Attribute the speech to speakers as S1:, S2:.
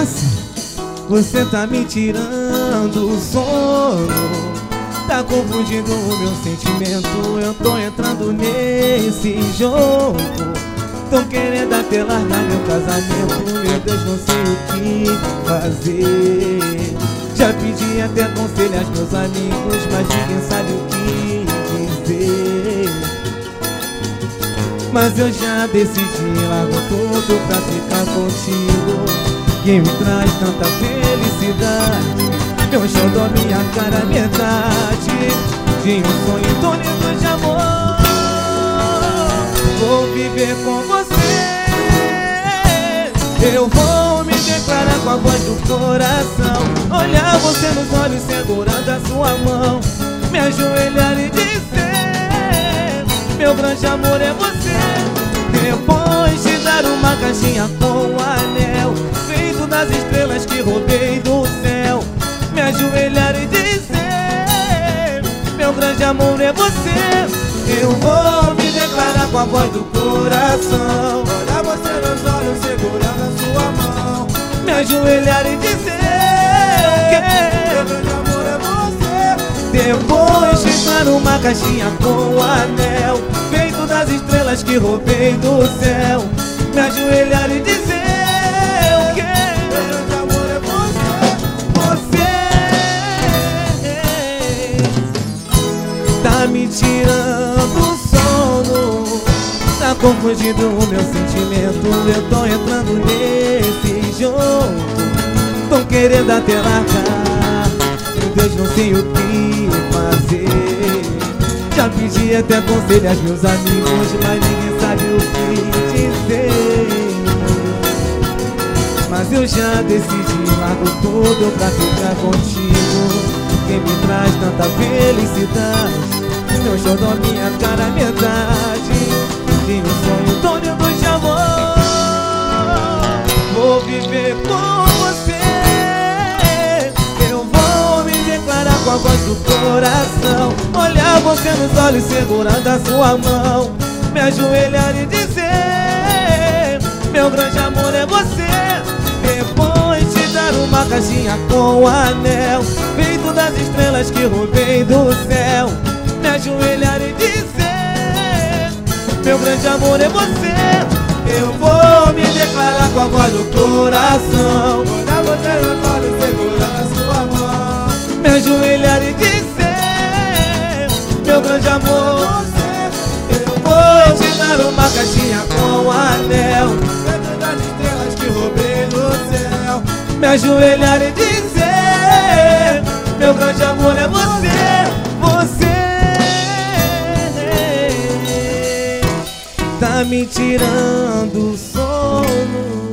S1: assim, você tá me tirando o sono, tá confundindo o meu sentimento. Eu tô entrando nesse jogo, tão querendo até largar meu casamento. Meu Deus, não sei o que fazer. Já pedi até conselho aos meus amigos, mas ninguém sabe o que dizer. Mas eu já decidi, largo tudo pra ficar contigo, que me traz tanta felicidade. Meu xodó, minha cara, metade de um sonho tão lindo de amor. Vou viver com você, eu vou me declarar com a voz do coração, olhar você nos olhos segurando a sua mão, me ajoelhar e dizer: meu grande amor é você. Depois de dar uma caixinha com um anel feito das estrelas que roubei do céu, me ajoelhar e dizer: meu grande amor é você. Eu vou me declarar com a voz do coração, olhar você nos olhos segurando a sua mão, me ajoelhar e dizer que meu grande amor é você. Depois de dar uma caixinha com um anel feito das estrelas que roubei do céu, me ajoelhar e dizer que meu grande amor é você. Tá me tirando o sono, tá confundindo o meu sentimento. Eu tô entrando nesse jogo, tô querendo até largar. Meu Deus, não sei o que fazer. Já pedi até conselho aos meus amigos, mas ninguém sabe o que dizer. Mas eu já decidi, largo tudo pra ficar contigo, quem me traz tanta felicidade. Meu xodó, minha cara, metade de um sonho tão lindo de amor. Vou viver com você, eu vou me declarar com a voz do coração, olhar você nos olhos segurando a sua mão, me ajoelhar e dizer: meu grande amor é você. Depois de dar uma caixinha com um anel feito das estrelas que roubei do céu, me ajoelhar e dizer: meu grande amor é você. Eu vou me declarar com a voz do coração, olhar você nos olhos segurando a sua mão, me ajoelhar e dizer: meu grande amor. Eu vou te dar uma caixinha com um anel feito das estrelas que roubei do céu, me ajoelhar e dizer: meu grande amor é você. Você tá me tirando o sono.